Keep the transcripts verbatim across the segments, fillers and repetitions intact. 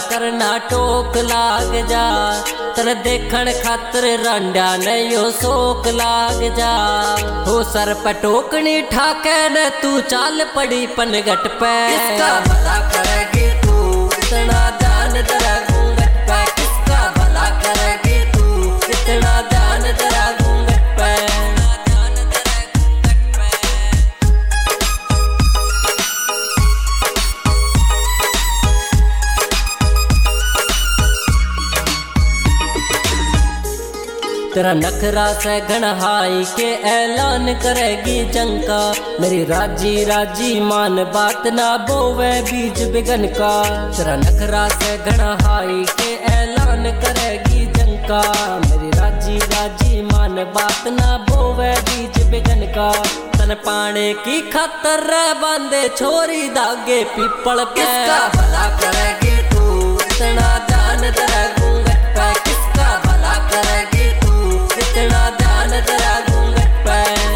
करना टोक लाग जा, तेरे देखण खातर रांडा नहीं शोक लाग जा। हो सर पे टोकनी ठाके न तू चाल पड़ी पनगट पे, किसका भला करेगी तू इतना ध्यान तेरा घूंघट पे, किसका भला करेगी तू इतना ध्यान तेरा घूंघट पे। तेरा नखरा से गणहाई के ऐलान करेगी जंग का, मेरी राजी राजी मान बात ना बोवे बीज बिगन का। तेरा नखरा से गणहाई के ऐलान करेगी जंग का, मेरी राजी राजी मान बात ना बोवे बीज बिगन का। तन पाने की खातर बांधे छोरी धागे पीपल पे, किसका भला करेगी तू इतना ध्यान तेरा घूंघट पे, किसका भला करेगी इतना ध्यान तेरा घूंघट पे।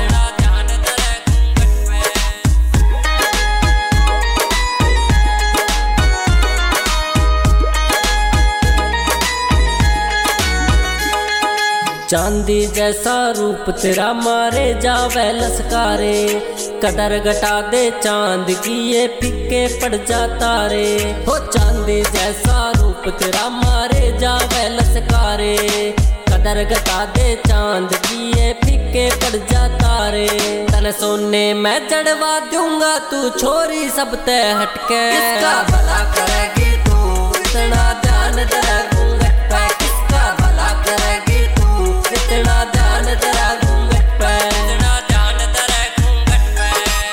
चांदी जैसा रूप तेरा मारे जावे लसकारे, कदर घटा दे चांद की ये फिक्के पड़ जाता रे। हो चांदी जैसा रूप तेरा मारे जावे लसकारे, कदर घटा दे चांद की ये फिक्के पड़ जाता रे। तन सोने मैं जड़वा दूंगा तू छोरी सब ते हटके, किसका भला करेगी तू इतना ध्यान तेरा घूंघट पे, किसका भला करेगी तू इतना ध्यान तेरा घूंघट पे, इतना ध्यान तेरा घूंघट पे।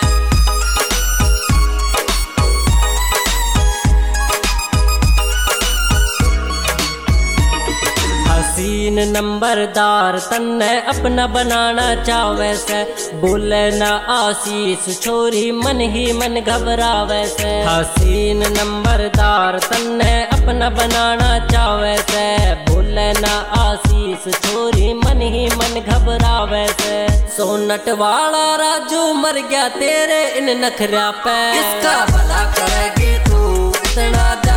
हसीन नंबरदार तन्ने अपना बनाना चावे से, बोले ना आशीष छोरी मन ही मन घबरावे से। हसीन नंबरदार तन्ने अपना बनाना चावे से, बोले ना आशीष छोरी मन ही मन घबरावे से। सोनट वाला राजू मर गया तेरे इन नखरा पे, किसका भला करेगी तू इतना